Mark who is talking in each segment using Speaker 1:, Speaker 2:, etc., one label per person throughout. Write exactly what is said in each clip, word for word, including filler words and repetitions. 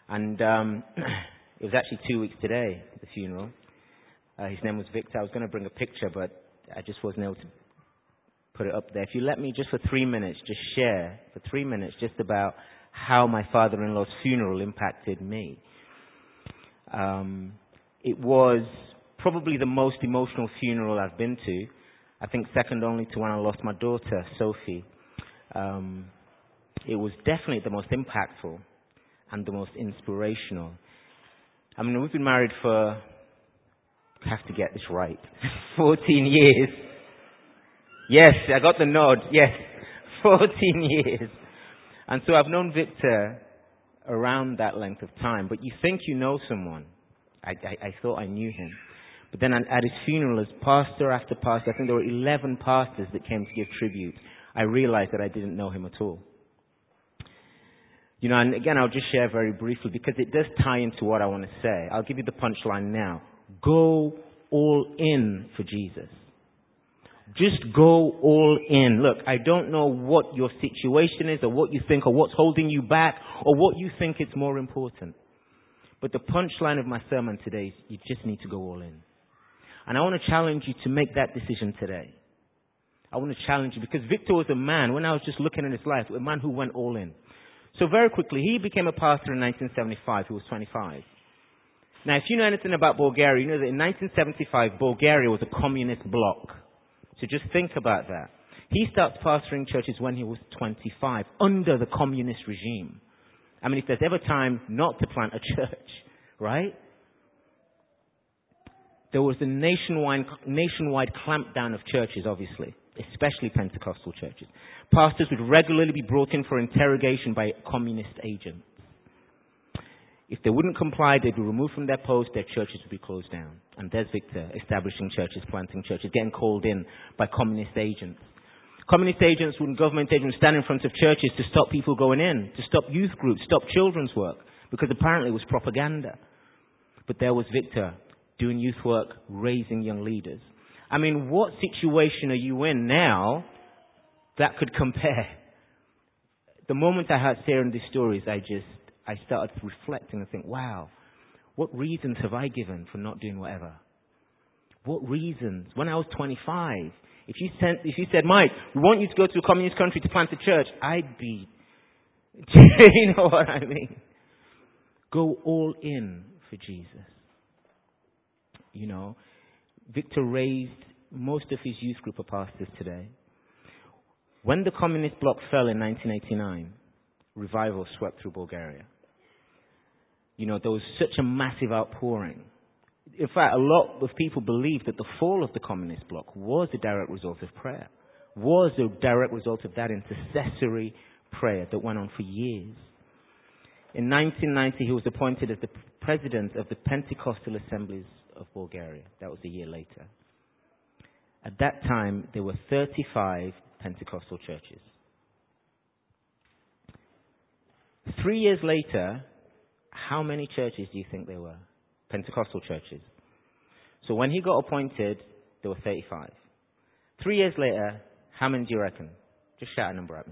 Speaker 1: And um, it was actually two weeks today, the funeral. Uh, his name was Victor. I was going to bring a picture, but I just wasn't able to put it up there. If you let me just for three minutes, just share for three minutes just about how my father-in-law's funeral impacted me. Um, it was probably the most emotional funeral I've been to. I think second only to when I lost my daughter, Sophie. Um, it was definitely the most impactful and the most inspirational. I mean, we've been married for, I have to get this right, fourteen years. Yes, I got the nod. Yes, fourteen years. And so I've known Victor around that length of time. But you think you know someone. I, I, I thought I knew him. But then at his funeral, as pastor after pastor, I think there were eleven pastors that came to give tribute. I realized that I didn't know him at all. You know, and again, I'll just share very briefly because it does tie into what I want to say. I'll give you the punchline now. Go all in for Jesus. Just go all in. Look, I don't know what your situation is or what you think or what's holding you back or what you think is more important. But the punchline of my sermon today is you just need to go all in. And I want to challenge you to make that decision today. I want to challenge you because Victor was a man, when I was just looking at his life, a man who went all in. So very quickly, he became a pastor in nineteen seventy-five. He was twenty-five. Now, if you know anything about Bulgaria, you know that in nineteen seventy-five, Bulgaria was a communist bloc. So just think about that. He starts pastoring churches when he was twenty-five, under the communist regime. I mean, if there's ever time not to plant a church, right? There was a nationwide, nationwide clampdown of churches, obviously, especially Pentecostal churches. Pastors would regularly be brought in for interrogation by communist agents. If they wouldn't comply, they'd be removed from their post, their churches would be closed down. And there's Victor, establishing churches, planting churches, getting called in by communist agents. Communist agents and government agents stand in front of churches to stop people going in, to stop youth groups, stop children's work, because apparently it was propaganda. But there was Victor, doing youth work, raising young leaders. I mean, what situation are you in now that could compare? The moment I heard hearing these stories, I just, I started reflecting and think, wow, what reasons have I given for not doing whatever? What reasons? When I was twenty-five, if you sent, if you said, Mike, we want you to go to a communist country to plant a church, I'd be, you know what I mean? Go all in for Jesus. You know, Victor raised most of his youth group of pastors today. When the communist bloc fell in nineteen eighty-nine, revival swept through Bulgaria. You know, there was such a massive outpouring. In fact, a lot of people believe that the fall of the communist bloc was a direct result of prayer, was a direct result of that intercessory prayer that went on for years. In nineteen ninety, he was appointed as the president of the Pentecostal Assemblies of Bulgaria. That was a year later. At that time, there were thirty-five Pentecostal churches. Three years later, how many churches do you think there were? Pentecostal churches. So when he got appointed, there were thirty-five. Three years later, how many do you reckon? Just shout a number at me.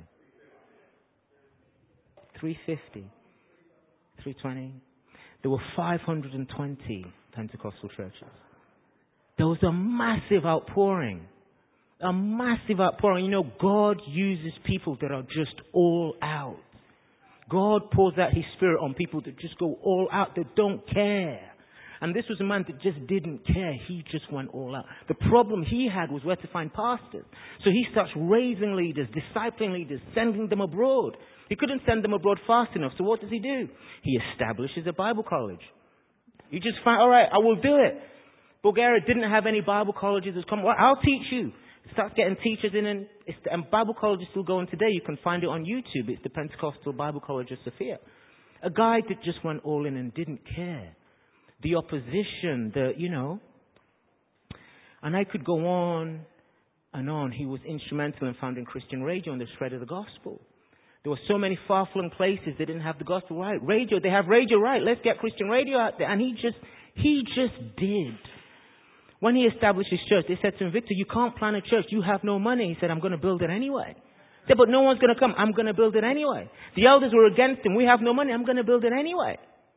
Speaker 1: three fifty. three twenty. There were five hundred twenty Pentecostal churches. There was a massive outpouring. A massive outpouring. You know, God uses people that are just all out. God pours out His Spirit on people that just go all out, that don't care. And this was a man that just didn't care. He just went all out. The problem he had was where to find pastors. So he starts raising leaders, discipling leaders, sending them abroad. He couldn't send them abroad fast enough. So what does he do? He establishes a Bible college. You just find, all right, I will do it. Bulgaria didn't have any Bible colleges. It's come, well, I'll teach you. Starts getting teachers in, and, it's, and Bible College is still going today. You can find it on YouTube. It's the Pentecostal Bible College of Sophia. A guy that just went all in and didn't care. The opposition, the, you know. And I could go on and on. He was instrumental in founding Christian Radio and the spread of the gospel. There were so many far-flung places they didn't have the gospel right. Radio, they have radio right. Let's get Christian radio out there. And he just, he just did. When he established his church, they said to him, Victor, you can't plant a church. You have no money. He said, I'm going to build it anyway. He said, but no one's going to come. I'm going to build it anyway. The elders were against him. We have no money. I'm going to build it anyway.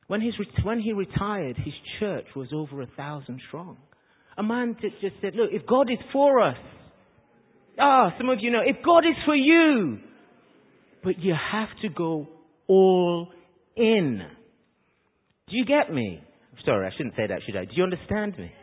Speaker 1: When, his, when he retired, his church was over a thousand strong. A man that just said, look, if God is for us, ah, some of you know, if God is for you, but you have to go all in. Do you get me? Sorry, I shouldn't say that, should I? Do you understand me?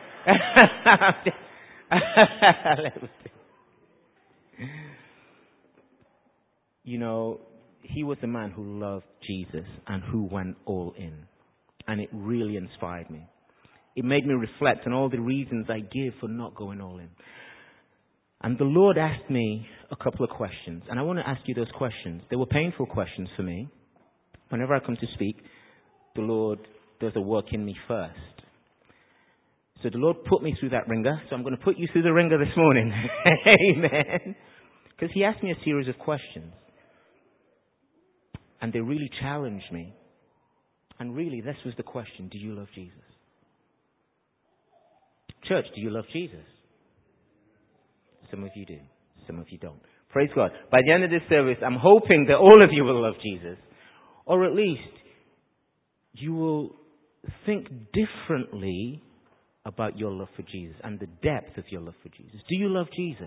Speaker 1: You know, he was a man who loved Jesus and who went all in. And it really inspired me. It made me reflect on all the reasons I give for not going all in. And the Lord asked me a couple of questions. And I want to ask you those questions. They were painful questions for me. Whenever I come to speak, the Lord does a work in me first. So the Lord put me through that ringer. So I'm going to put you through the ringer this morning. Amen. Because he asked me a series of questions. And they really challenged me. And really, this was the question. Do you love Jesus? Church, do you love Jesus? Some of you do. Some of you don't. Praise God. By the end of this service, I'm hoping that all of you will love Jesus. Or at least, you will think differently about your love for Jesus and the depth of your love for Jesus. Do you love Jesus?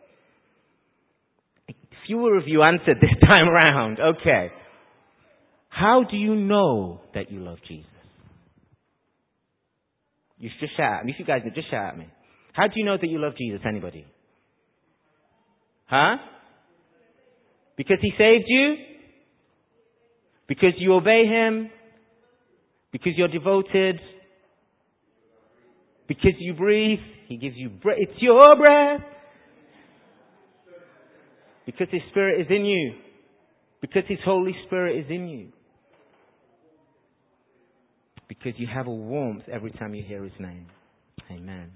Speaker 1: Fewer of you answered this time around. Okay. How do you know that you love Jesus? You should just shout at me. If you guys just shout at me. How do you know that you love Jesus? Anybody? Huh? Because he saved you? Because you obey him? Because you're devoted? Because you breathe? He gives you breath. It's your breath. Because his Spirit is in you. Because his Holy Spirit is in you. Because you have a warmth every time you hear his name. Amen.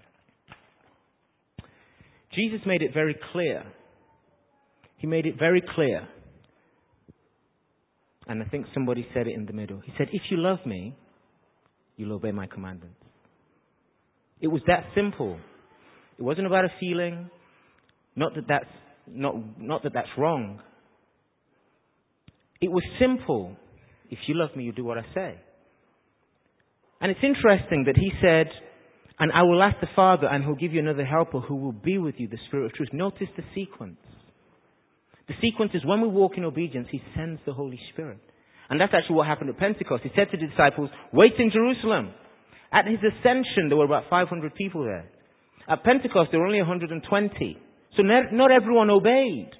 Speaker 1: Jesus made it very clear. He made it very clear. And I think somebody said it in the middle. He said, if you love me, you'll obey my commandments. It was that simple. It wasn't about a feeling. Not that that's, not, not that that's wrong. It was simple. If you love me, you do what I say. And it's interesting that he said, and I will ask the Father, and he'll give you another helper who will be with you, the Spirit of truth. Notice the sequence. The sequence is when we walk in obedience, he sends the Holy Spirit. And that's actually what happened at Pentecost. He said to the disciples, wait in Jerusalem. At his ascension, there were about five hundred people there. At Pentecost, there were only one hundred twenty. So not everyone obeyed.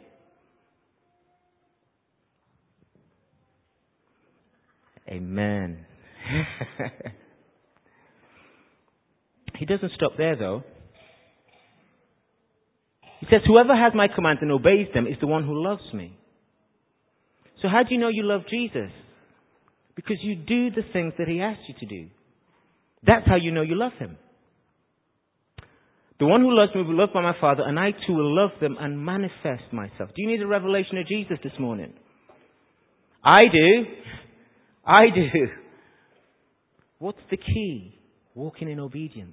Speaker 1: Amen. He doesn't stop there, though. He says, whoever has my commands and obeys them is the one who loves me. So how do you know you love Jesus? Because you do the things that he asks you to do. That's how you know you love him. The one who loves me will be loved by my Father, and I too will love them and manifest myself. Do you need a revelation of Jesus this morning? I do. I do. What's the key? Walking in obedience.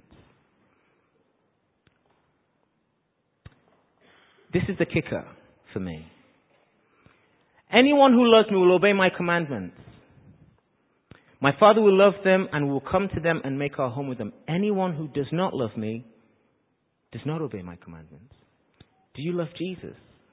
Speaker 1: This is the kicker for me. Anyone who loves me will obey my commandments. My Father will love them and will come to them and make our home with them. Anyone who does not love me does not obey my commandments. Do you love Jesus?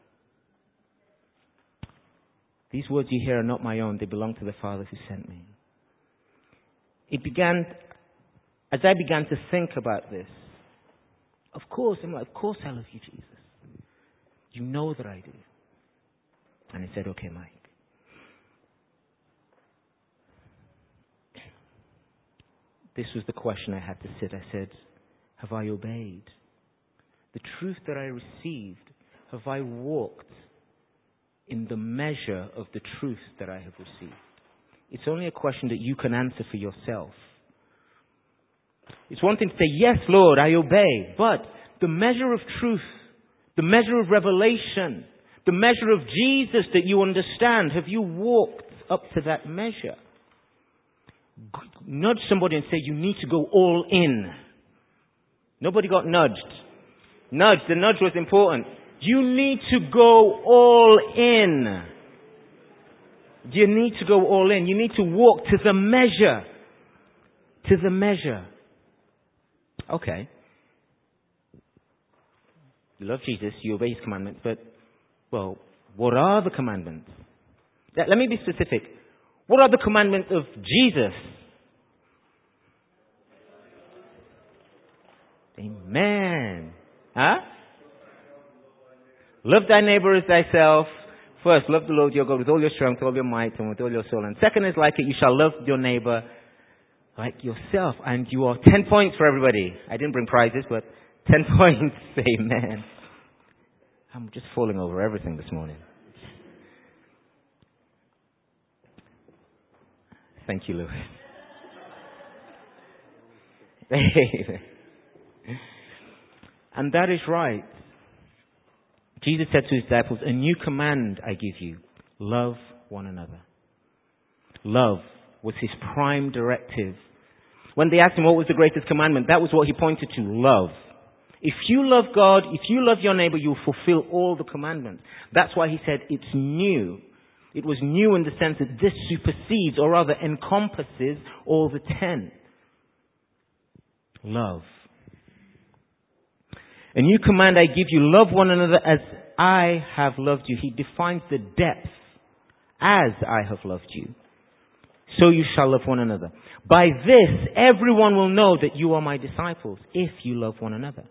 Speaker 1: These words you hear are not my own. They belong to the Father who sent me. It began, as I began to think about this, of course, I'm like, of course I love you, Jesus. You know that I do. And he said, okay, Mike. This was the question I had to sit. I said, have I obeyed? The truth that I received, have I walked in the measure of the truth that I have received? It's only a question that you can answer for yourself. It's one thing to say, yes, Lord, I obey. But the measure of truth, the measure of revelation, the measure of Jesus that you understand, have you walked up to that measure? Nudge somebody and say, you need to go all in. Nobody got nudged. Nudge, the nudge was important. You need to go all in. You need to go all in. You need to walk to the measure. To the measure. Okay. You love Jesus, you obey His commandments, but, well, what are the commandments? Let, let me be specific. What are the commandments of Jesus? Amen. Huh? Love thy neighbor as thyself. First, love the Lord your God with all your strength, all your might, and with all your soul. And second is like it, you shall love your neighbor like yourself. And you are ten points for everybody. I didn't bring prizes, but ten points. Amen. I'm just falling over everything this morning. Thank you, Lewis. And that is right. Jesus said to His disciples, a new command I give you. Love one another. Love was His prime directive. When they asked Him what was the greatest commandment, that was what He pointed to. Love. If you love God, if you love your neighbor, you'll fulfill all the commandments. That's why He said it's new. It was new in the sense that this supersedes, or rather encompasses, all the ten. Love. A new command I give you, love one another as I have loved you. He defines the depth. As I have loved you, so you shall love one another. By this, everyone will know that you are my disciples, if you love one another.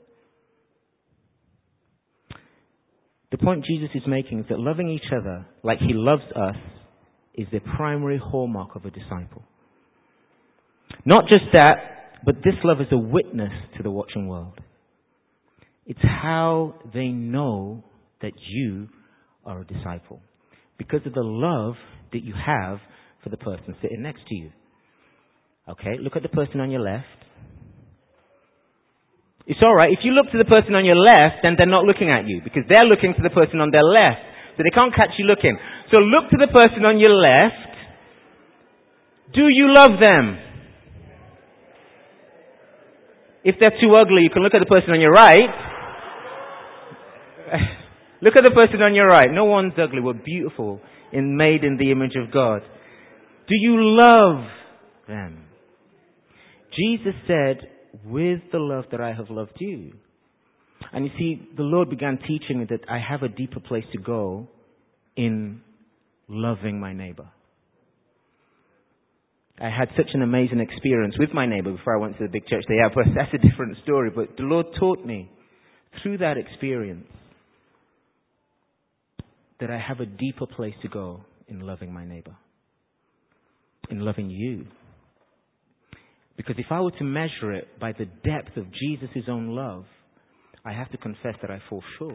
Speaker 1: The point Jesus is making is that loving each other like He loves us is the primary hallmark of a disciple. Not just that, but this love is a witness to the watching world. It's how they know that you are a disciple. Because of the love that you have for the person sitting next to you. Okay, look at the person on your left. It's alright, if you look to the person on your left, then they're not looking at you. Because they're looking to the person on their left. So they can't catch you looking. So look to the person on your left. Do you love them? If they're too ugly, you can look at the person on your right. Look at the person on your right. No one's ugly. We're beautiful and made in the image of God. Do you love them? Jesus said, with the love that I have loved you. And you see, the Lord began teaching me that I have a deeper place to go in loving my neighbor. I had such an amazing experience with my neighbor before I went to the big church they have, but that's a different story. But the Lord taught me through that experience that I have a deeper place to go in loving my neighbor, in loving you. Because if I were to measure it by the depth of Jesus' own love, I have to confess that I fall short.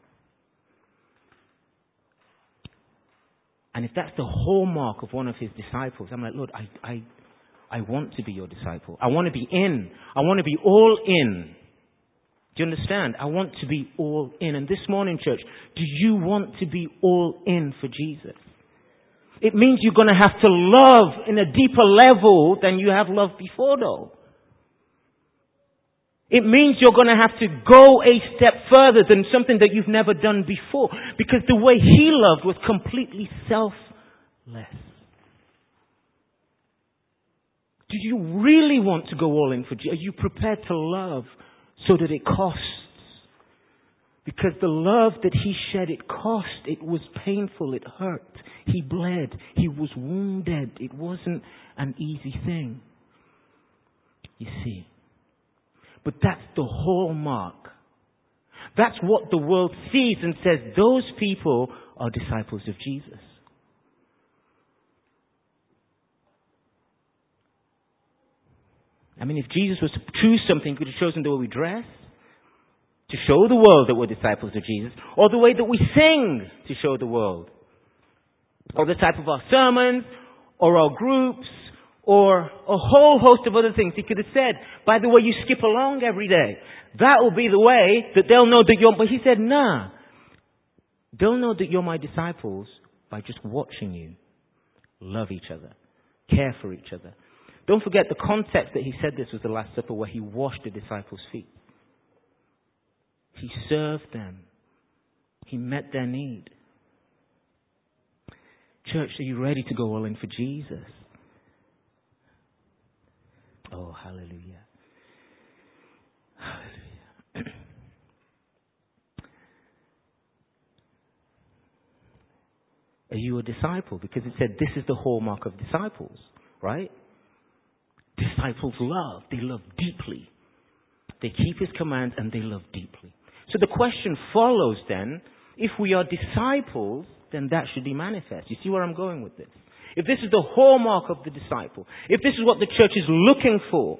Speaker 1: And if that's the hallmark of one of His disciples, I'm like, Lord, I, I, I want to be your disciple. I want to be in. I want to be all in. Do you understand? I want to be all in. And this morning, church, do you want to be all in for Jesus? It means you're going to have to love in a deeper level than you have loved before, though. It means you're going to have to go a step further than something that you've never done before. Because the way He loved was completely selfless. Do you really want to go all in for Jesus? Are you prepared to love so that it costs? Because the love that He shed, it cost. It was painful. It hurt. He bled. He was wounded. It wasn't an easy thing. You see. But that's the hallmark. That's what the world sees and says, those people are disciples of Jesus. I mean, if Jesus was to choose something, He could have chosen the way we dress, to show the world that we're disciples of Jesus, or the way that we sing to show the world, or the type of our sermons, or our groups, or a whole host of other things. He could have said, by the way you skip along every day, that will be the way that they'll know that you're... But He said, nah. They'll know that you're my disciples by just watching you love each other, care for each other. Don't forget the context that He said this was the Last Supper, where He washed the disciples' feet. He served them. He met their need. Church, are you ready to go all in for Jesus? Oh, hallelujah. Hallelujah. Are you a disciple? Because it said this is the hallmark of disciples, right? Disciples love. They love deeply. They keep his commands and they love deeply. So the question follows then, if we are disciples, then that should be manifest. You see where I'm going with this? If this is the hallmark of the disciple, if this is what the church is looking for,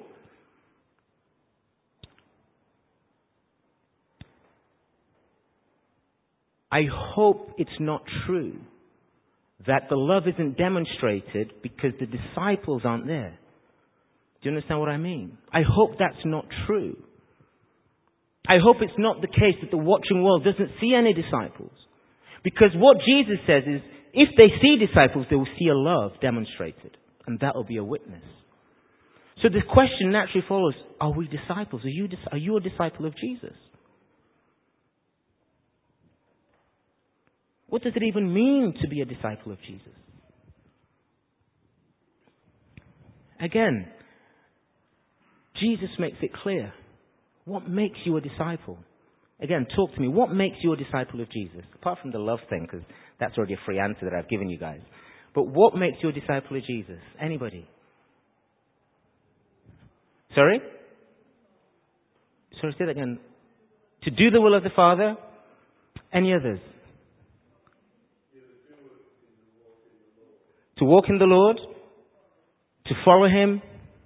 Speaker 1: I hope it's not true that the love isn't demonstrated because the disciples aren't there. Do you understand what I mean? I hope that's not true. I hope it's not the case that the watching world doesn't see any disciples. Because what Jesus says is, if they see disciples, they will see a love demonstrated. And that will be a witness. So the question naturally follows, are we disciples? Are you, are you a disciple of Jesus? What does it even mean to be a disciple of Jesus? Again, Jesus makes it clear. What makes you a disciple? Again, talk to me. What makes you a disciple of Jesus? Apart from the love thing, because that's already a free answer that I've given you guys. But what makes you a disciple of Jesus? Anybody? Sorry? Sorry, say that again. To do the will of the Father? Any others? To walk in the Lord? To follow Him?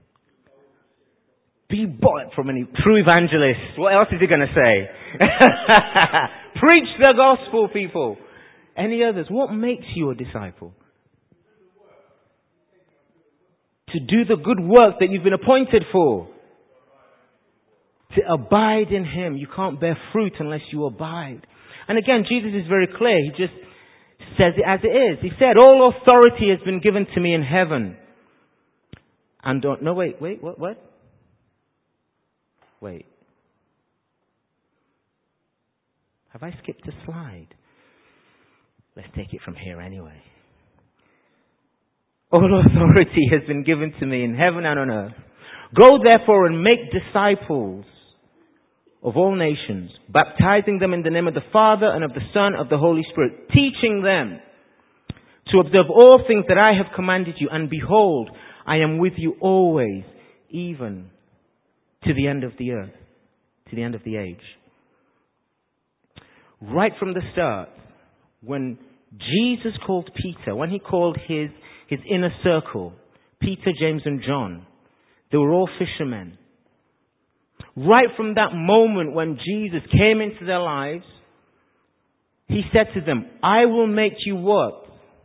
Speaker 1: Be bought from any true evangelist. What else is he going to say? Preach the gospel, people. Any others? What makes you a disciple? To do the good work that you've been appointed for. To abide in Him. You can't bear fruit unless you abide. And again, Jesus is very clear. He just says it as it is. He said, all authority has been given to me in heaven. And don't, no, wait, wait, what, what? Wait. Have I skipped a slide? Let's take it from here anyway. All authority has been given to me in heaven and on earth. Go therefore and make disciples of all nations, baptizing them in the name of the Father and of the Son of the Holy Spirit, teaching them to observe all things that I have commanded you. And behold, I am with you always, even to the end of the earth, to the end of the age. Right from the start, when Jesus called Peter, when He called his, his inner circle, Peter, James and John, they were all fishermen. Right from that moment when Jesus came into their lives, He said to them, I will make you what?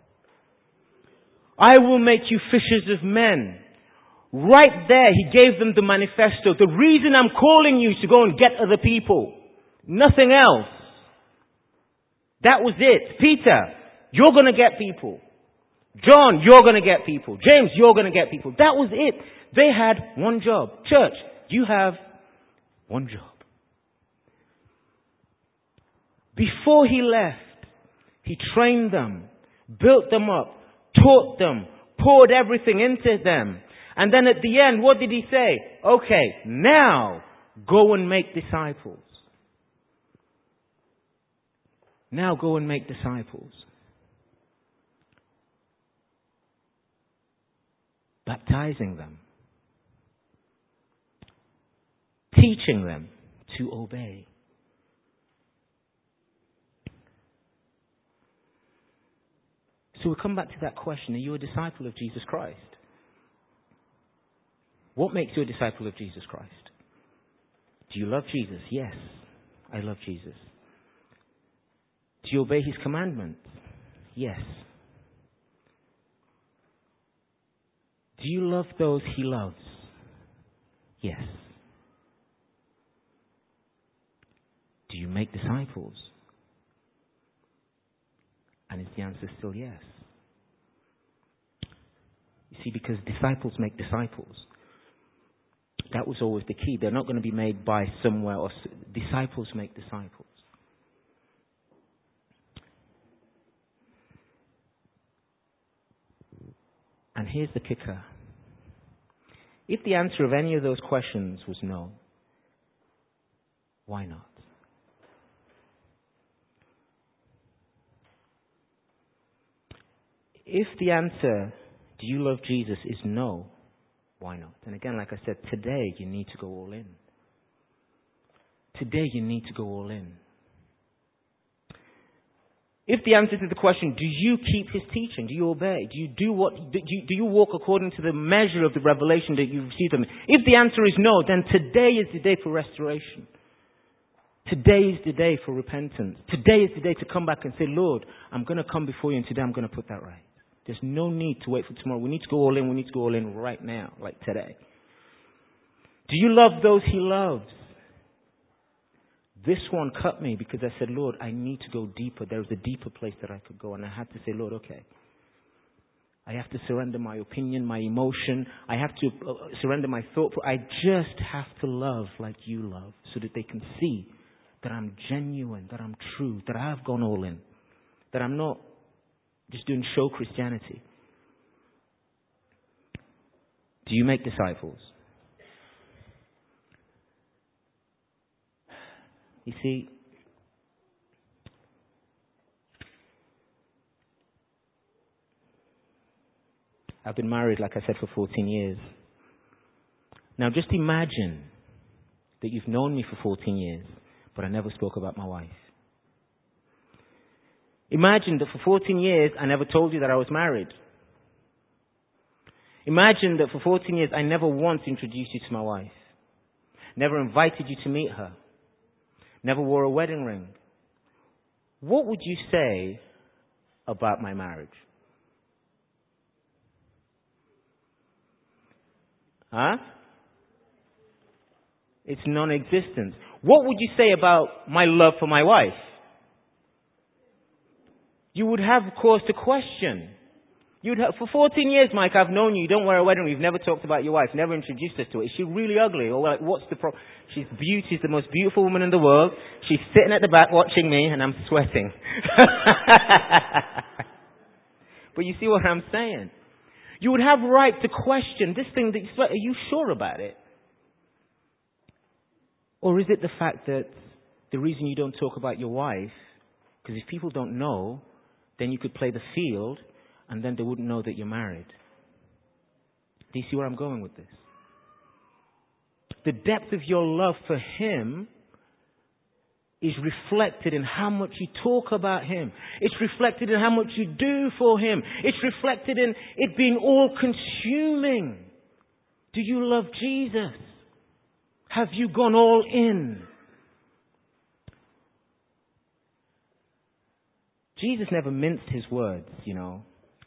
Speaker 1: I will make you fishers of men. Right there, He gave them the manifesto. The reason I'm calling you is to go and get other people. Nothing else. That was it. Peter, you're going to get people. John, you're going to get people. James, you're going to get people. That was it. They had one job. Church, you have one job. Before He left, He trained them, built them up, taught them, poured everything into them. And then at the end, what did He say? Okay, now go and make disciples. Now go and make disciples. Baptizing them. Teaching them to obey. So we come back to that question. Are you a disciple of Jesus Christ? What makes you a disciple of Jesus Christ? Do you love Jesus? Yes, I love Jesus. Do you obey His commandments? Yes. Do you love those He loves? Yes. Do you make disciples? And is the answer still yes? You see, because disciples make disciples. That was always the key. They're not going to be made by somewhere, or disciples make disciples. And here's the kicker. If the answer of any of those questions was no, why not? If the answer, do you love Jesus, is no, why not? And again, like I said, today you need to go all in. Today you need to go all in. If the answer to the question, do you keep his teaching? Do you obey? Do you do what? Do you, do you walk according to the measure of the revelation that you've received from him? If the answer is no, then today is the day for restoration. Today is the day for repentance. Today is the day to come back and say, Lord, I'm going to come before you and today I'm going to put that right. There's no need to wait for tomorrow. We need to go all in. We need to go all in right now, like today. Do you love those he loves? This one cut me because I said, Lord, I need to go deeper. There was a deeper place that I could go. And I had to say, Lord, okay. I have to surrender my opinion, my emotion. I have to uh, surrender my thought. I just have to love like you love so that they can see that I'm genuine, that I'm true, that I've gone all in, that I'm not just doing show Christianity. Do you make disciples? You see, I've been married, like I said, for fourteen years. Now just imagine that you've known me for fourteen years, but I never spoke about my wife. Imagine that for fourteen years, I never told you that I was married. Imagine that for fourteen years, I never once introduced you to my wife. Never invited you to meet her. Never wore a wedding ring. What would you say about my marriage? Huh? It's non-existent. What would you say about my love for my wife? You would have cause to question. You'd have, for fourteen years, Mike, I've known you. You don't wear a wedding ring. You've never talked about your wife. Never introduced us to her. Is she really ugly? Or like, what's the problem? She's beauty. She's the most beautiful woman in the world. She's sitting at the back watching me, and I'm sweating. But you see what I'm saying? You would have right to question this thing that you sweat. Are you sure about it? Or is it the fact that the reason you don't talk about your wife, because if people don't know, then you could play the field, and then they wouldn't know that you're married. Do you see where I'm going with this? The depth of your love for him is reflected in how much you talk about him. It's reflected in how much you do for him. It's reflected in it being all-consuming. Do you love Jesus? Have you gone all in? Jesus never minced his words, you know.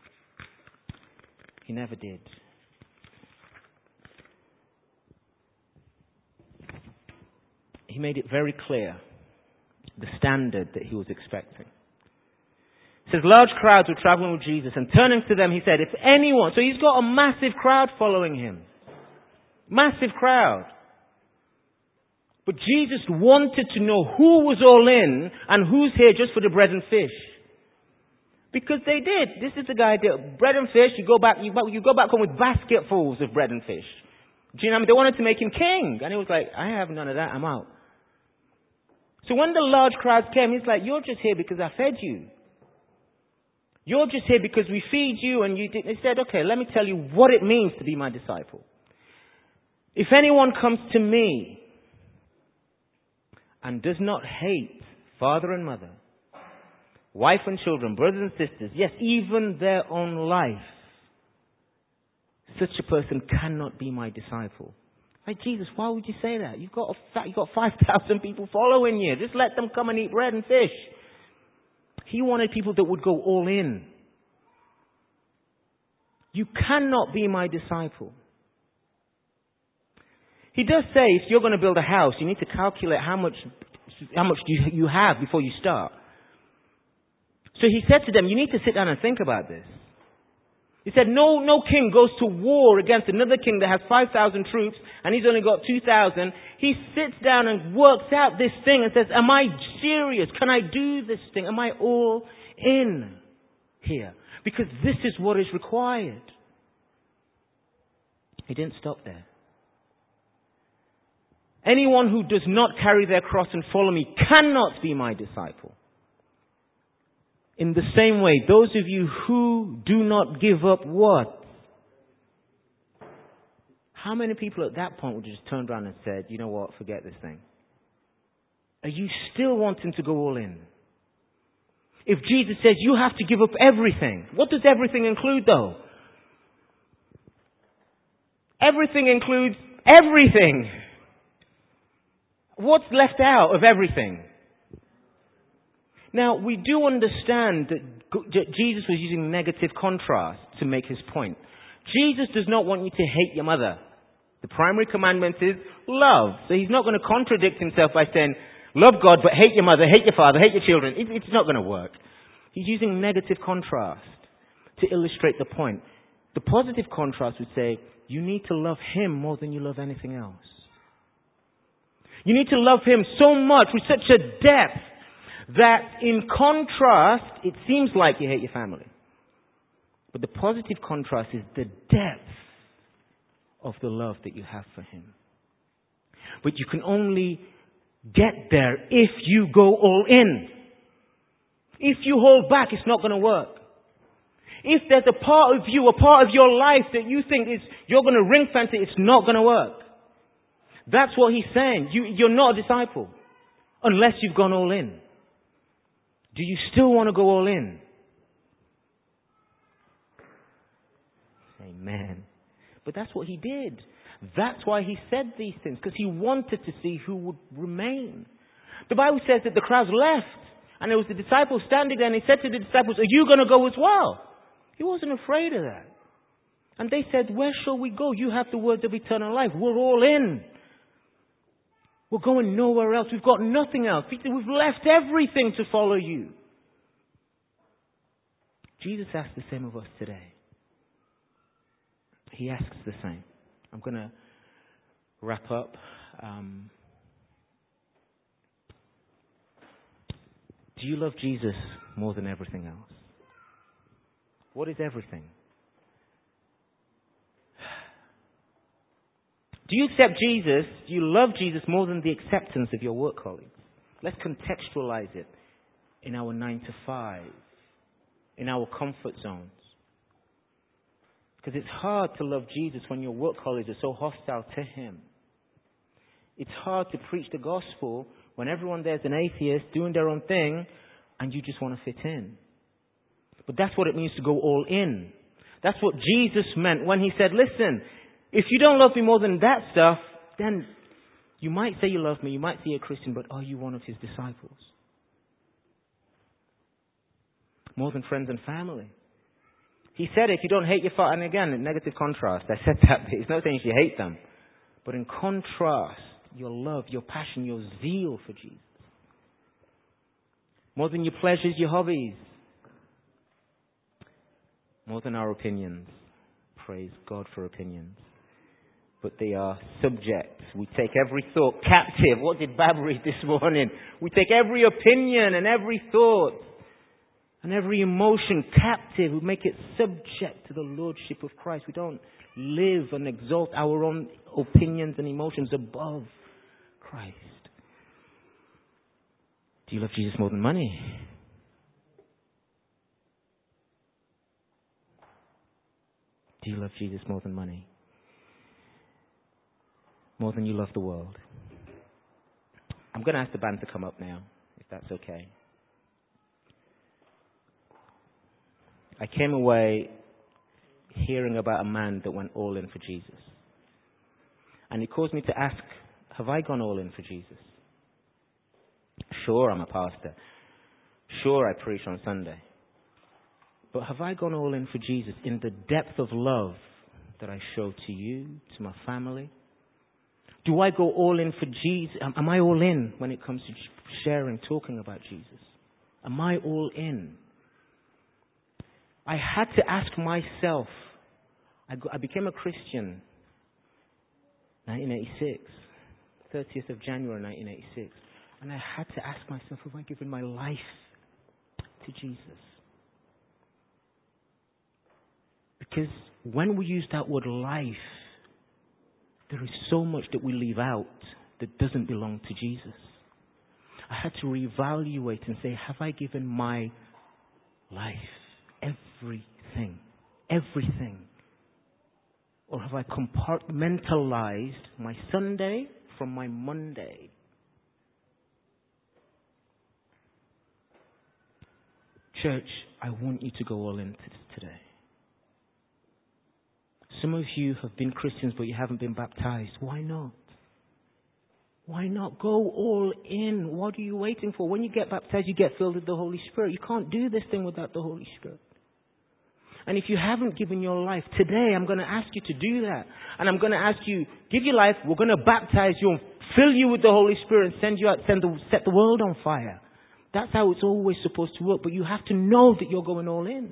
Speaker 1: He never did. He made it very clear, the standard that he was expecting. It says, large crowds were traveling with Jesus, and turning to them, he said, if anyone, so he's got a massive crowd following him. Massive crowd. But Jesus wanted to know who was all in and who's here just for the bread and fish. Because they did. This is the guy that bread and fish, you go back, you, you go back home with basketfuls of bread and fish. Do you know what I mean? They wanted to make him king. And he was like, I have none of that, I'm out. So when the large crowds came, he's like, you're just here because I fed you. You're just here because we feed you and you did. He said, okay, let me tell you what it means to be my disciple. If anyone comes to me and does not hate father and mother, wife and children, brothers and sisters, yes, even their own life, such a person cannot be my disciple. Like, Jesus, why would you say that? You've got a, you've got five thousand people following you. Just let them come and eat bread and fish. He wanted people that would go all in. You cannot be my disciple. He does say if you're going to build a house, you need to calculate how much, how much do you, you have before you start. So he said to them, you need to sit down and think about this. He said, no, no king goes to war against another king that has five thousand troops and he's only got two thousand. He sits down and works out this thing and says, am I serious? Can I do this thing? Am I all in here? Because this is what is required. He didn't stop there. Anyone who does not carry their cross and follow me cannot be my disciple. In the same way, those of you who do not give up what? How many people at that point would just turned around and said, you know what, forget this thing? Are you still wanting to go all in? If Jesus says you have to give up everything, what does everything include though? Everything includes everything. What's left out of everything? Now, we do understand that Jesus was using negative contrast to make his point. Jesus does not want you to hate your mother. The primary commandment is love. So he's not going to contradict himself by saying, love God, but hate your mother, hate your father, hate your children. It, it's not going to work. He's using negative contrast to illustrate the point. The positive contrast would say, you need to love him more than you love anything else. You need to love him so much with such a depth that in contrast, it seems like you hate your family. But the positive contrast is the depth of the love that you have for him. But you can only get there if you go all in. If you hold back, it's not going to work. If there's a part of you, a part of your life that you think is, you're going to ring fence it, it's not going to work. That's what he's saying. You, you're not a disciple unless you've gone all in. Do you still want to go all in? Amen. But that's what he did. That's why he said these things, because he wanted to see who would remain. The Bible says that the crowds left, and there was the disciples standing there, and he said to the disciples, are you going to go as well? He wasn't afraid of that. And they said, where shall we go? You have the words of eternal life. We're all in. We're going nowhere else. We've got nothing else. We've left everything to follow you. Jesus asks the same of us today. He asks the same. I'm going to wrap up. Um, do you love Jesus more than everything else? What is everything? Do you accept Jesus? Do you love Jesus more than the acceptance of your work colleagues? Let's contextualize it in our nine to five, in our comfort zones. Because it's hard to love Jesus when your work colleagues are so hostile to him. It's hard to preach the gospel when everyone there's an atheist doing their own thing and you just want to fit in. But that's what it means to go all in. That's what Jesus meant when he said, listen, if you don't love me more than that stuff, then you might say you love me, you might say you're a Christian, but are you one of his disciples? More than friends and family. He said if you don't hate your father, and again, in negative contrast, I said that, but it's not saying you hate them. But in contrast, your love, your passion, your zeal for Jesus. More than your pleasures, your hobbies. More than our opinions. Praise God for opinions. But they are subject. We take every thought captive. What did Bab read this morning? We take every opinion and every thought and every emotion captive. We make it subject to the lordship of Christ. We don't live and exalt our own opinions and emotions above Christ. Do you love Jesus more than money? Do you love Jesus more than money? More than you love the world? I'm going to ask the band to come up now, if that's okay. I came away hearing about a man that went all in for Jesus. And it caused me to ask, have I gone all in for Jesus? Sure, I'm a pastor. Sure, I preach on Sunday. But have I gone all in for Jesus in the depth of love that I show to you, to my family? Do I go all in for Jesus? Am I all in when it comes to sharing, talking about Jesus? Am I all in? I had to ask myself. I, I became a Christian nineteen eighty-six, thirtieth of January nineteen eighty-six. And I had to ask myself, have I given my life to Jesus? Because when we use that word life, there is so much that we leave out that doesn't belong to Jesus. I had to reevaluate and say, have I given my life, everything, everything? Or have I compartmentalized my Sunday from my Monday? Church, I want you to go all in today. Some of you have been Christians, but you haven't been baptized. Why not? Why not go all in? What are you waiting for? When you get baptized, you get filled with the Holy Spirit. You can't do this thing without the Holy Spirit. And if you haven't given your life, today I'm going to ask you to do that. And I'm going to ask you, give your life, we're going to baptize you and fill you with the Holy Spirit and send you out, send the, set the world on fire. That's how it's always supposed to work. But you have to know that you're going all in.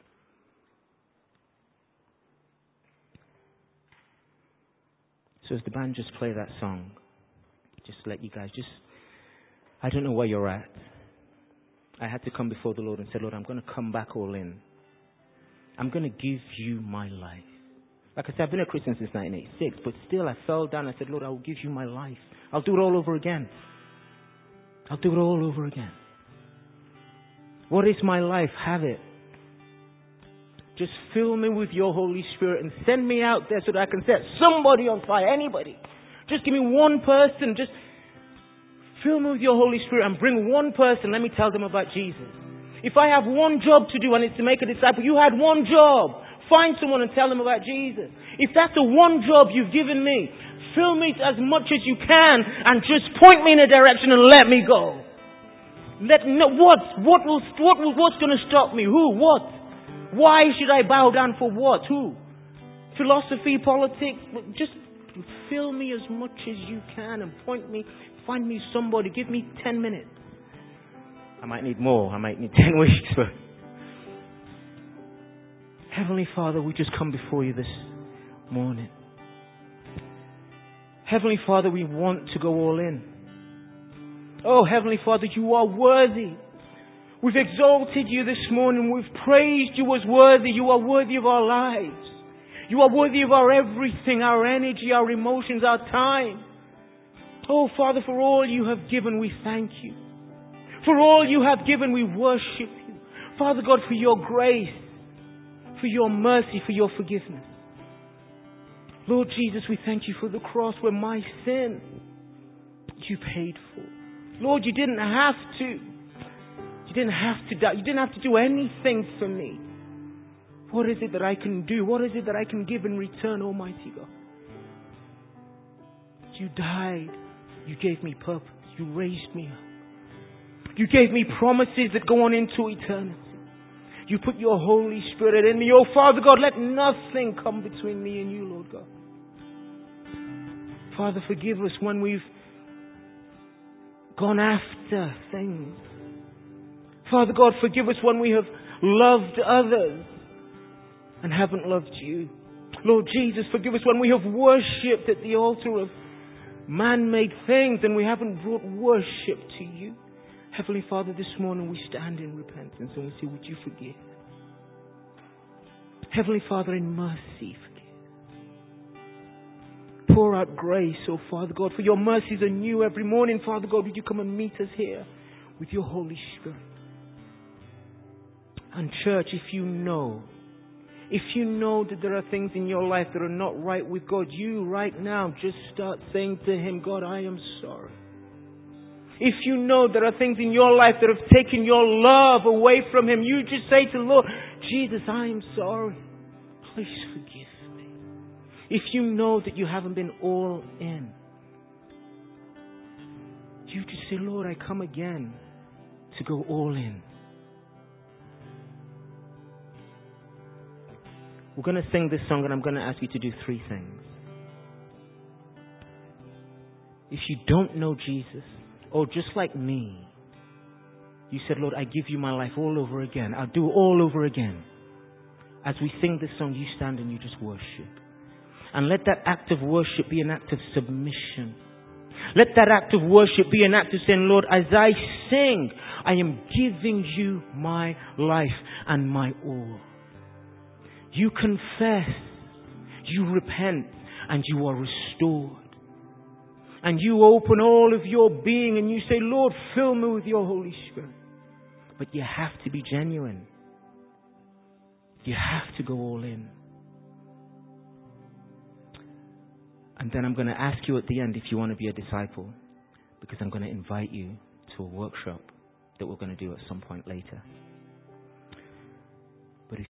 Speaker 1: So as the band just play that song, just let you guys just, I don't know where you're at. I had to come before the Lord and say, Lord, I'm going to come back all in. I'm going to give you my life. Like I said, I've been a Christian since nineteen eighty-six, but still I fell down. I said, Lord, I will give you my life. I'll do it all over again. I'll do it all over again. What is my life? Have it. Just fill me with your Holy Spirit and send me out there so that I can set somebody on fire. Anybody. Just give me one person. Just fill me with your Holy Spirit and bring one person. Let me tell them about Jesus. If I have one job to do and it's to make a disciple, you had one job. Find someone and tell them about Jesus. If that's the one job you've given me, fill me as much as you can and just point me in a direction and let me go. Let no, what? What will, what will, what's going to stop me? Who? What? Why should I bow down for what? Who? Philosophy, politics? Just fill me as much as you can and point me, find me somebody, give me ten minutes. I might need more, I might need ten weeks, but Heavenly Father, we just come before you this morning. Heavenly Father, we want to go all in. Oh, Heavenly Father, you are worthy. We've exalted you this morning. We've praised you as worthy. You are worthy of our lives. You are worthy of our everything, our energy, our emotions, our time. Oh, Father, for all you have given, we thank you. For all you have given, we worship you. Father God, for your grace, for your mercy, for your forgiveness. Lord Jesus, we thank you for the cross where my sin you paid for. Lord, you didn't have to. You didn't have to die. You didn't have to do anything for me. What is it that I can do? What is it that I can give in return, Almighty God? You died. You gave me purpose. You raised me up. You gave me promises that go on into eternity. You put your Holy Spirit in me. Oh, Father God, let nothing come between me and you, Lord God. Father, forgive us when we've gone after things. Father God, forgive us when we have loved others and haven't loved you. Lord Jesus, forgive us when we have worshipped at the altar of man-made things and we haven't brought worship to you. Heavenly Father, this morning we stand in repentance and we say, would you forgive? Heavenly Father, in mercy, forgive. Pour out grace, oh Father God, for your mercies are new every morning. Father God, would you come and meet us here with your Holy Spirit? And church, if you know, if you know that there are things in your life that are not right with God, you right now just start saying to Him, God, I am sorry. If you know there are things in your life that have taken your love away from Him, you just say to the Lord, Jesus, I am sorry. Please forgive me. If you know that you haven't been all in, you just say, Lord, I come again to go all in. We're going to sing this song and I'm going to ask you to do three things. If you don't know Jesus, or just like me, you said, Lord, I give you my life all over again. I'll do it all over again. As we sing this song, you stand and you just worship. And let that act of worship be an act of submission. Let that act of worship be an act of saying, Lord, as I sing, I am giving you my life and my all. You confess, you repent, and you are restored. restored. And you open all of your being and you say, Lord, fill me with your Holy Spirit. But you have to be genuine. You have to go all in. And then I'm going to ask you at the end if you want to be a disciple, because I'm going to invite you to a workshop that we're going to do at some point later.